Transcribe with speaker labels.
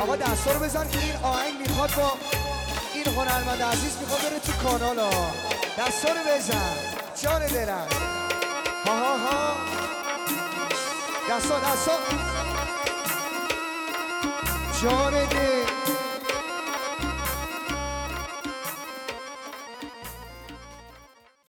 Speaker 1: آقا دستا رو بزن که این آهنگ میخواد با این هنرمند عزیز میخواد بره تو کانال ها. دستا رو بزن جان دلم. ها ها ها دستا جان دل